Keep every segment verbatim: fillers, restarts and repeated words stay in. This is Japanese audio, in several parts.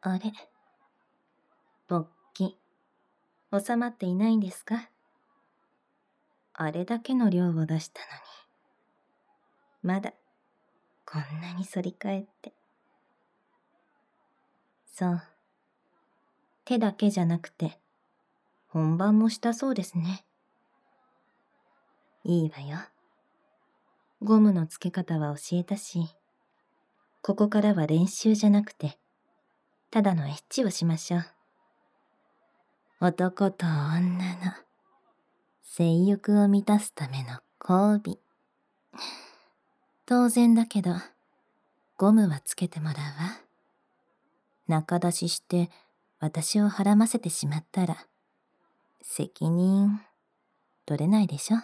あれ、勃起、収まっていないんですか？あれだけの量を出したのに、まだ、こんなに反り返って。そう。手だけじゃなくて、本番もしたそうですね。いいわよ。ゴムの付け方は教えたし、ここからは練習じゃなくて、ただのエッチをしましょう。男と女の性欲を満たすための交尾。当然だけど、ゴムはつけてもらうわ。仲出しして私をはらませてしまったら、責任取れないでしょ。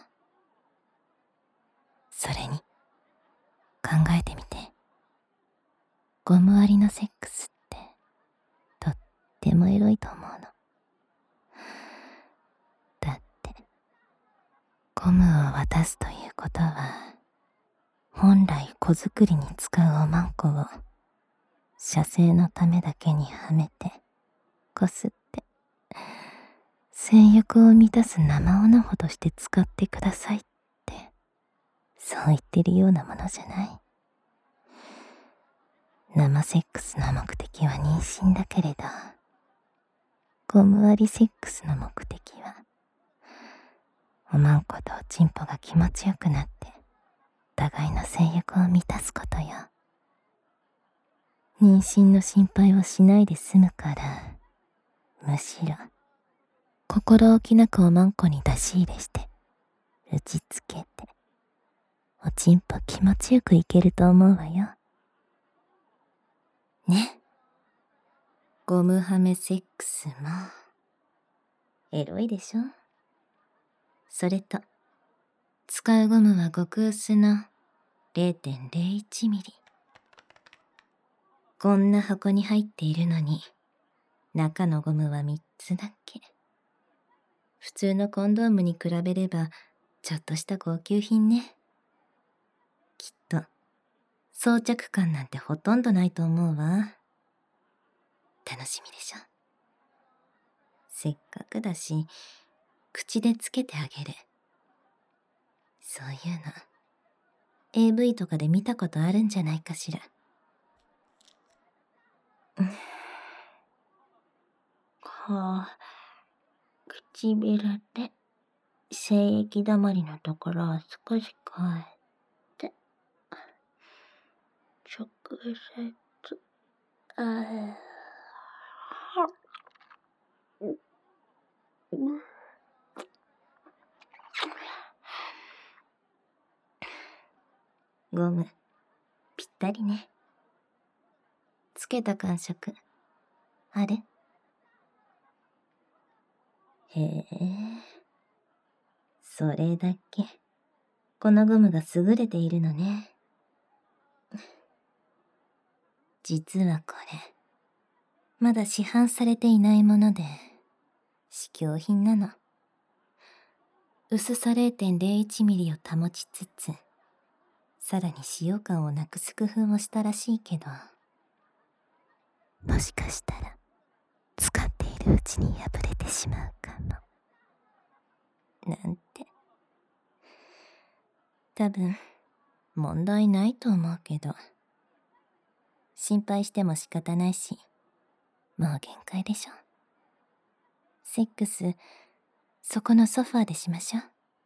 それに、考えてみて。ゴムありのセックスって、とってもエロいと思うの。だって、ゴムを渡すということは、本来子作りに使うおまんこを、射精のためだけにはめて、こすって、性欲を満たす生オナホとして使ってくださいって、そう言ってるようなものじゃない。生セックスの目的は妊娠だけれど、ゴムありセックスの目的は、おまんことおちんぽが気持ちよくなって、互いの性欲を満たすことよ。妊娠の心配をしないで済むから、むしろ、心置きなくおまんこに出し入れして、打ちつけて、おちんぽ気持ちよくいけると思うわよ。ね。ゴムはめセックスも、エロいでしょ？それと、使うゴムは極薄の れいてんれいいちミリ。こんな箱に入っているのに、中のゴムはみっつだけ。普通のコンドームに比べれば、ちょっとした高級品ね。きっと、装着感なんてほとんどないと思うわ。楽しみでしょ。せっかくだし、口でつけてあげる。そういうの、エーブイ とかで見たことあるんじゃないかしら。はあ、唇で精液だまりのところを少し変えて、直接、あーゴム、ぴったりね。つけた感触、ある？へえ、それだけ、このゴムが優れているのね。実はこれ、まだ市販されていないもので、試供品なの。薄さ れいてんれいいちミリを保ちつつ、さらに使用感をなくす工夫をしたらしいけど、もしかしたら、使っているうちに破れてしまうかも。なんて。多分、問題ないと思うけど、心配しても仕方ないし、もう限界でしょ。セックス、そこのソファーでしましょう。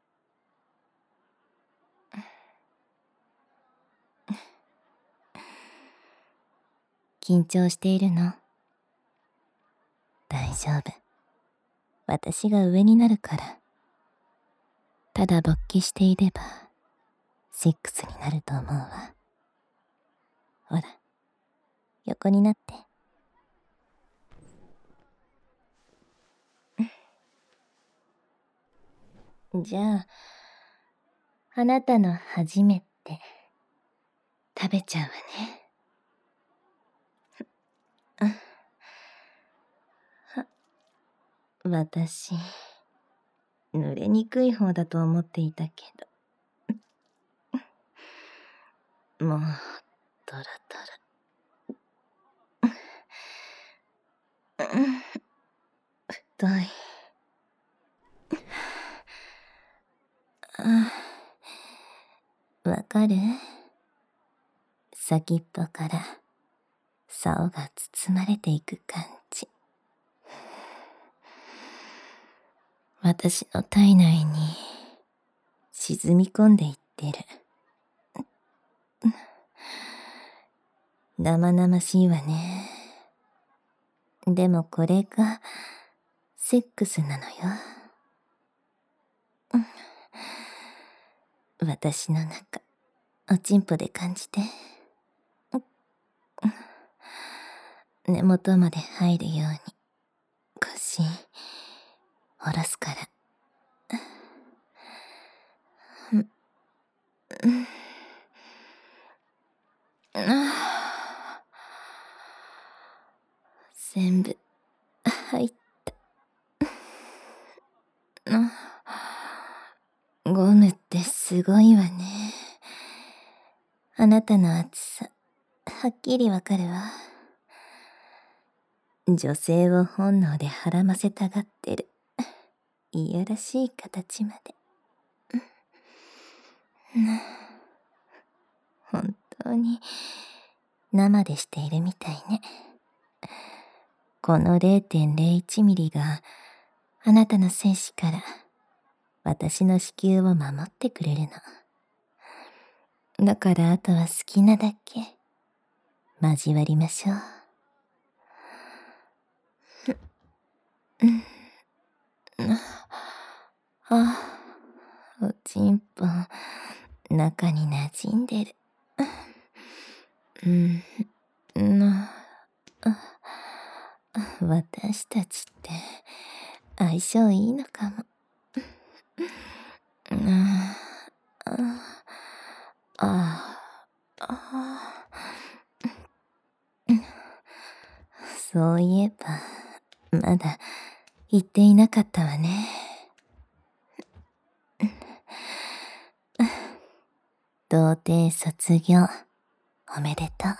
緊張しているの？大丈夫。私が上になるから。ただ勃起していれば、セックスになると思うわ。ほら、横になって。じゃあ、あなたの初めて、食べちゃうわね。私、濡れにくい方だと思っていたけど。もう、トロトロ。 たい。あ、わかる？先っぽから竿が包まれていく感じ。私の体内に沈み込んでいってる。生々しいわね。でもこれがセックスなのよ。私の中、おちんぽで感じて。根元まで入るように腰下ろすから。うん全部入った。ゴムってすごいわね。あなたの熱さ、はっきりわかるわ。女性を本能ではらませたがってる。いやらしい形まで。本当に生でしているみたいね。この れいてんれいいち ミリがあなたの精子から私の子宮を守ってくれるの。だからあとは好きなだけ交わりましょう。あ、おちんぽ中に馴染んでる。うん、な、私たちって相性いいのかも。ああ、あ、そういえばまだ言っていなかったわね。童貞卒業おめでと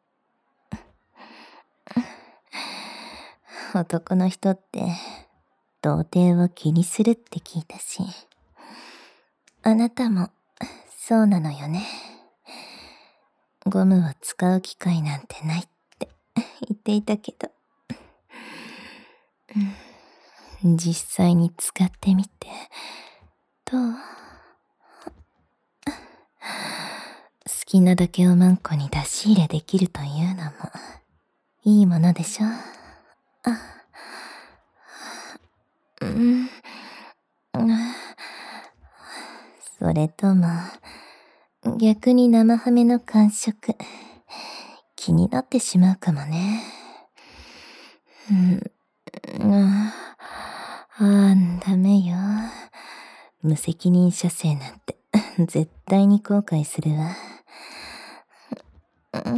う。男の人って童貞を気にするって聞いたし、あなたもそうなのよね。ゴムを使う機会なんてないって言っていたけど、実際に使ってみてどう？好きなだけおまんこに出し入れできるというのもいいものでしょ。あ、うん、それとも逆に生ハメの感触気になってしまうかもね。うん、ああ、ダメよ。無責任射精なんて絶対に後悔するわ。うん、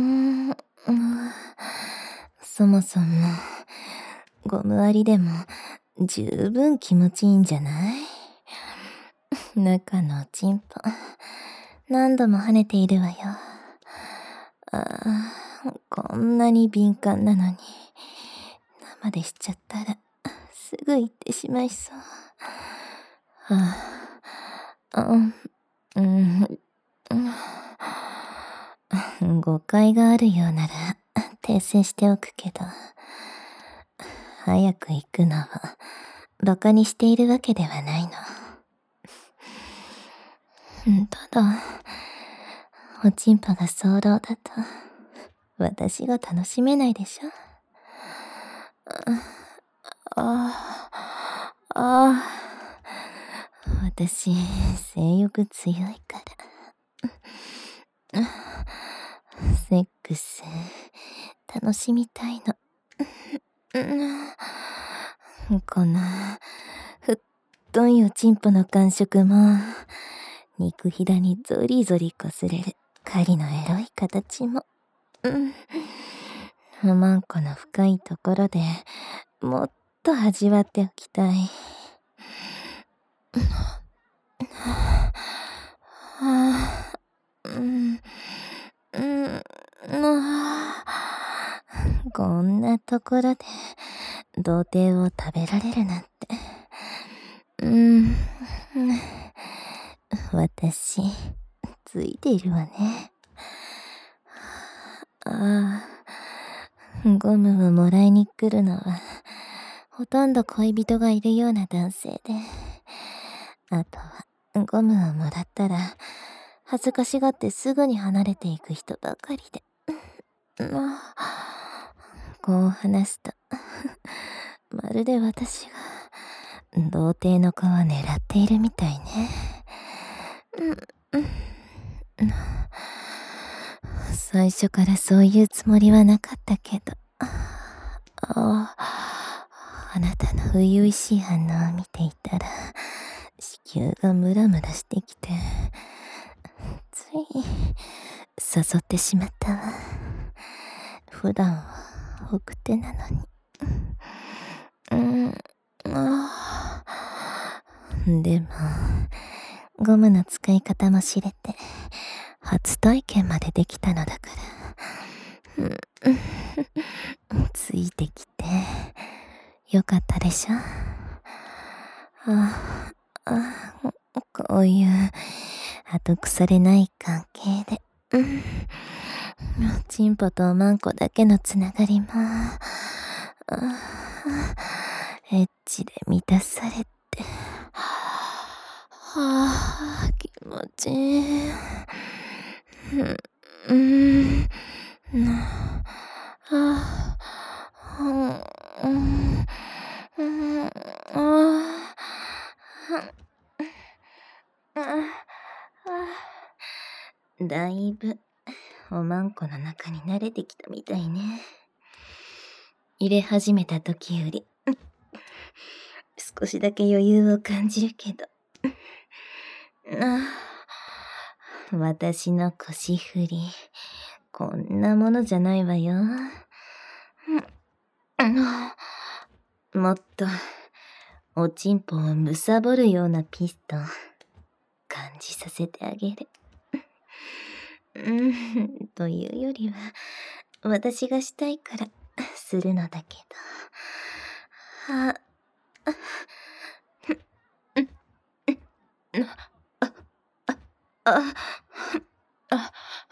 そもそもゴムありでも十分気持ちいいんじゃない？中のおちんぽ何度も跳ねているわよ。ああ、こんなに敏感なのに生でしちゃったらすぐ行ってしまいそう。はあ、うん、うん、うん、誤解があるようなら訂正しておくけど、早く行くのをバカにしているわけではないの。ただおちんぽが早漏だと私が楽しめないでしょ。ああ、ああ、私性欲強いからセックス楽しみたいの。このふっといおちんぽの感触も肉ひだにゾリゾリ擦れる狩りのエロい形も、うん、おまんこの深いところでもっと味わっておきたい。こんなところで童貞を食べられるなんて。うーん。私、ついているわね。ああ、ゴムをもらいに来るのは、ほとんど恋人がいるような男性で、あとは、ゴムをもらったら、恥ずかしがってすぐに離れていく人ばかりで。まあ、こう話すと、まるで私が、童貞の子を狙っているみたいね。うん、うん、最初からそういうつもりはなかったけど。ああなたの初々しい反応を見ていたら、子宮がムラムラしてきて、つい誘ってしまったわ。普段は奥手なのに。うん、ああでも、ゴムの使い方も知れて、初体験までできたのだから、うん、ついてきて、よかったでしょ。ああ、こういう後腐れない関係で、うん、チンポとおまんこだけのつながりも、エッチで満たされて、はあ、気持ちいい。うん、うん、ああ、うん、うん、ああ、だいぶおまんこの中に慣れてきたみたいね。入れ始めた時より少しだけ余裕を感じるけど、ああ、私の腰振りこんなものじゃないわよ。もっとおちんぽをむさぼるようなピストン感じさせてあげる。うん、というよりは私がしたいからするのだけど。はあ、あ、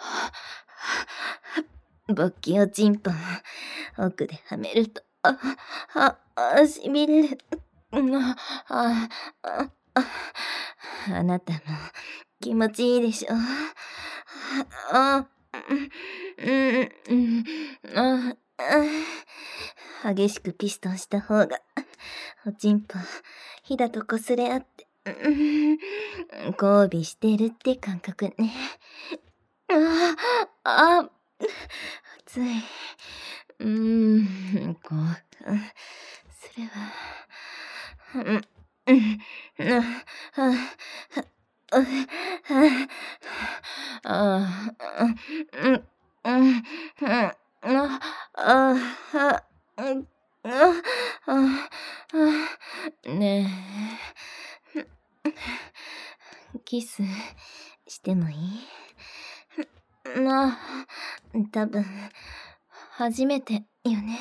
勃起おちんぽん奥ではめると、あ、あ、あ、しびれる。あ、あ、あ、あなたも気持ちいいでしょ。あ、うん、うん、あ、あ、激しくピストンした方がおちんぽひだと擦れ合って、うん、交尾してるって感覚ね。ああ、熱い。うーん、興奮するわ。うん、うん、あ、あ、あ、あ、うん、うん、うん、あ、あ、あ、うん、あ、あ、あ、ねえ、キスしてもいい？あ、多分初めてよね。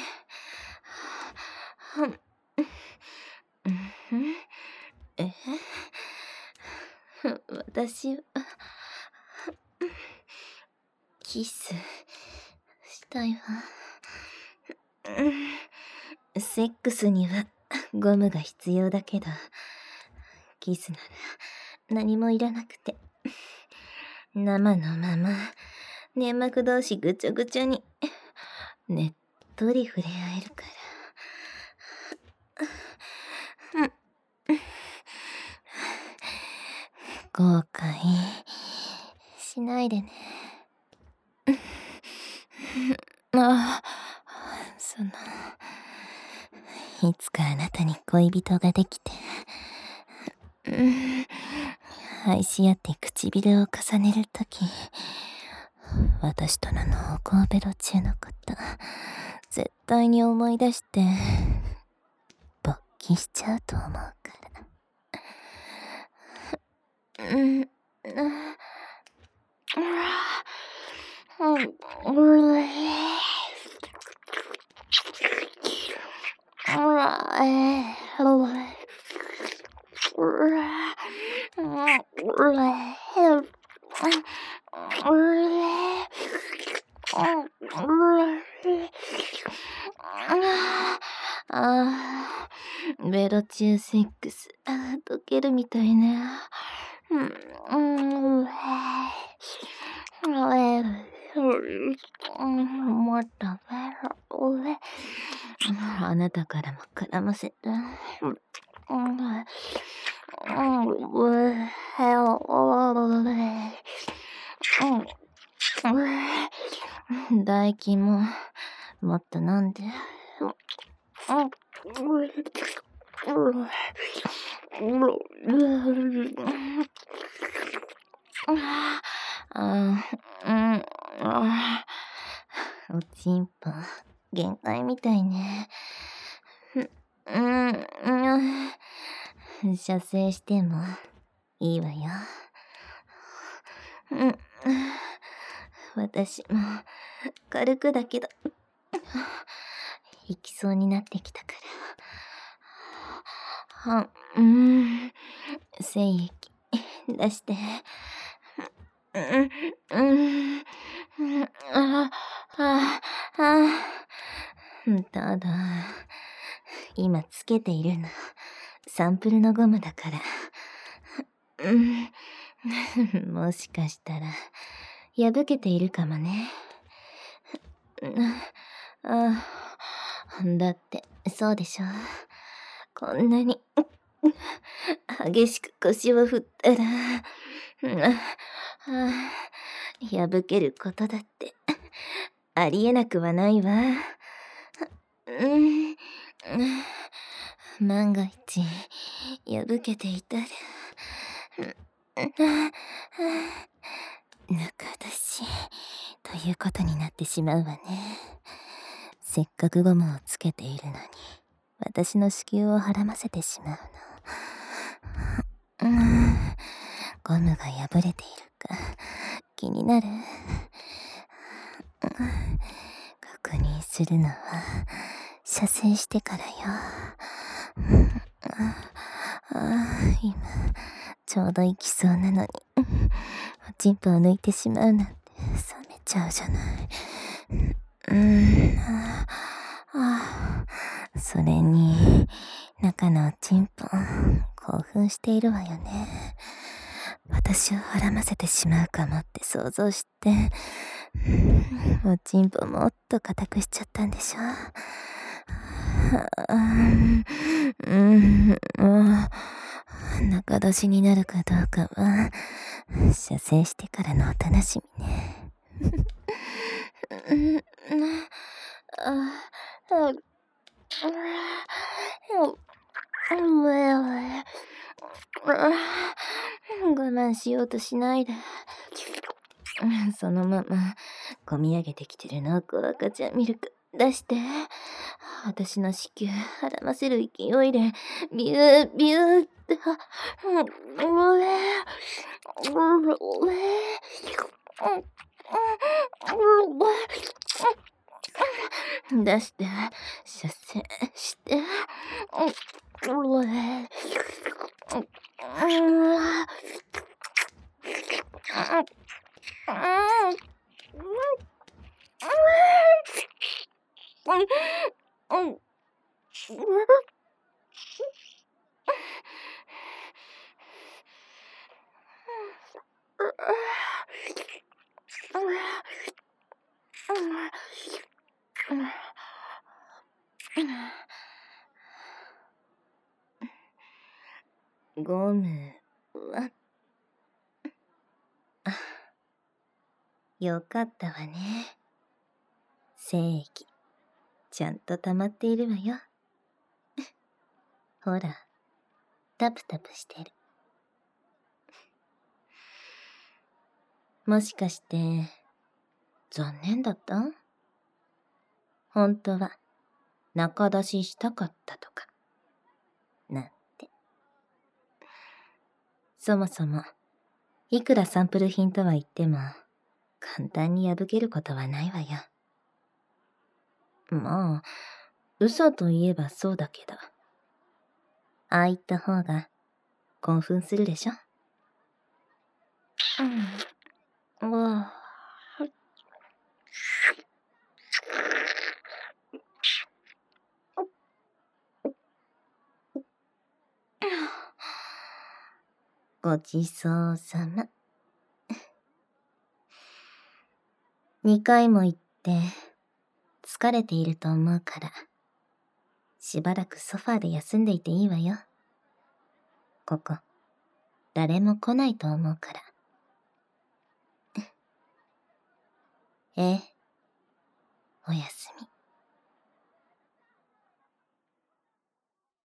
え？私はキスしたいわ。セックスにはゴムが必要だけど、キスなら何もいらなくて、生のまま粘膜同士ぐちょぐちょにねっとり触れ合えるから。後悔しないでね。ああ、その、いつかあなたに恋人ができて、うん、愛し合って唇を重ねるとき、私との濃厚ベロ中のこと、絶対に思い出して、勃起しちゃうと思うから。うん、うん、 あー、ベロチューセックス、あー溶けるみたいね。うん、うん、もっとベロ、あなたからも絡ませて。唾液ももっと飲んで。あうんあおちんぽ限界みたいね。うんうん射精してもいいわよ。うん私も軽くだけど行きそうになってきたから。はうん精液出して。うんうんあああただ今つけているのサンプルのゴムだから。うんもしかしたら破けているかもね。あだってそうでしょ。こんなに激しく腰を振ったら破けることだってありえなくはないわ。うん万が一破けていたら中出しということになってしまうわね。せっかくゴムをつけているのに私の子宮をはらませてしまうの。うんゴムが破れているか気になる。確認するのは射精してからよ。あ今ちょうど行きそうなのにおちんぽを抜いてしまうなんて冷めちゃうじゃない。うんああそれに中のおちんぽ興奮しているわよね。私をはらませてしまうかもって想像しておちんぽもっと固くしちゃったんでしょ。うん中出しになるかどうかは射精してからのお楽しみね。我慢しようとしないで。そのままこみ上げてきてる濃厚赤ちゃんミルク出して。私の子宮はらませる勢いでビュービューって出して射精してゴムはよかったわね。精液ちゃんと溜まっているわよ。ほらタプタプしてる。もしかして残念だった？本当は中出ししたかったとかなんて。そもそもいくらサンプル品とは言っても簡単に破けることはないわよ。まあ嘘といえばそうだけどああ言った方が興奮するでしょ。うん。うわごちそうさま。二回も言って疲れていると思うから、しばらくソファーで休んでいていいわよ。ここ、誰も来ないと思うから。ええ、おやすみ。